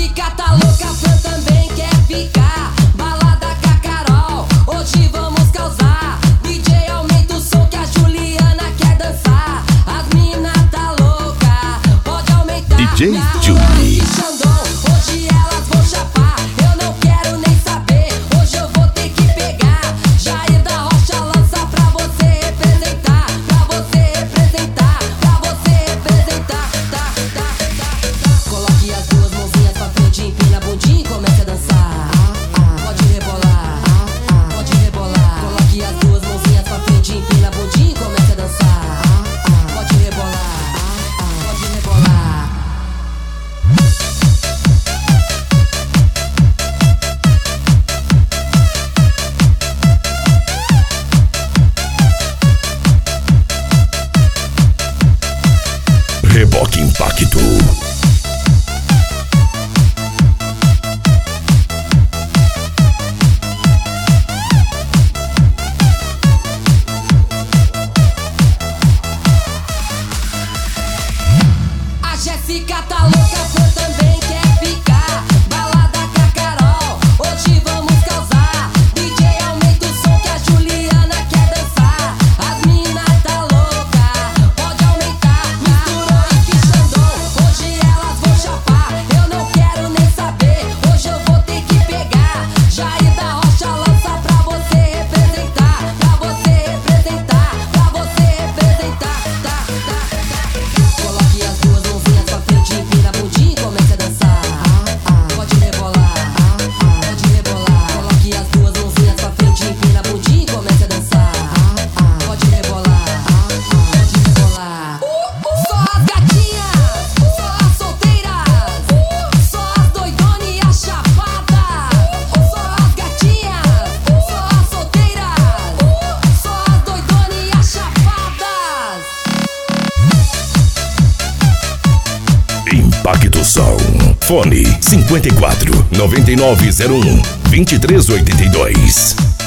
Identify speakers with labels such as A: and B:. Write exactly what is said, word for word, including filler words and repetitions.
A: Jéssica tá louca, a Fran também quer ficar. Balada com a Carol, hoje vamos causar. D J aumenta o som que a Juliana quer dançar. As mina tá louca, pode aumentar.
B: D J Julie.
A: Hoje elas vão chapar, eu não quero nem saber. Hoje eu vou ter que pegar. Jair da Rocha lança pra você representar. Pra você representar, pra você representar. Tá, tá, tá, tá. Coloque as duas mãozinhas pra frente, empina a bundinha e comece a dançar. Pode rebolar, pode rebolar. Coloque as duas mãozinhas pra frente, empina a bundinha e comece a dançar. Pode rebolar, pode rebolar.
B: Reboque Impacto.
A: A Jéssica tá louca, a Fran também quer ficar. Balada com a Carol, hoje vamos causar. D J aumenta o som que a Juliana quer dançar. As mina tá louca, pode aumentar. Misturou e que xandão, hoje elas vão chapar. Eu não quero nem saber, hoje eu vou ter que pegar. Jair da Rocha lança pra você representar. Pra você representar, pra você representar. Tá, tá, tá. Coloque as duas mãozinhas pra frente, empina a bundinha e comece a dançar. Pode rebolar, pode rebolar. Coloque as duas mãozinhas pra frente, empina a bundinha e comece a dançar. Pode rebolar, pode rebolar. Só as gatinhas, só as solteiras, só as doidonas e as chapadas. Só as gatinhas, só as solteiras, só as doidonas e as chapadas.
B: Impacto Som. Fone cinquenta e quatro, noventa e nove zero um, vinte e três oitenta e dois.